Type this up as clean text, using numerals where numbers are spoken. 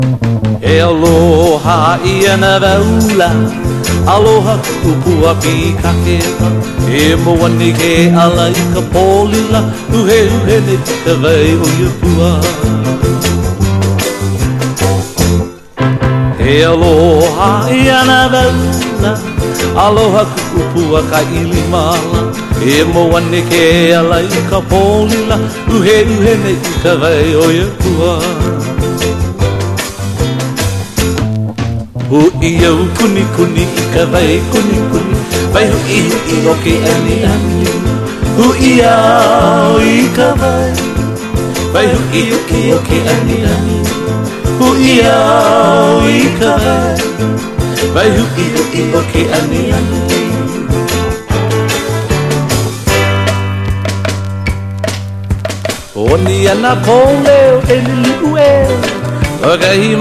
E aloha ia na raula, aloha kupua pi kaketa. E moani ke ala i ka polila, uhe uhe ne tika vai o ia pua. E aloha ia na raula, aloha kupua ka ilimala. E moani ke ala i ka polila, uhe uhe ne tika vai o ia pua. Hui au kuni kuni i ka vai kuni kuni, vai hui hui o ke ani ani. Hui au i ka vai hui hui o ke ani ani. Hui au i ka vai hui hui o ke ani ani. Oni ana kōleo e lili ue, o ka hima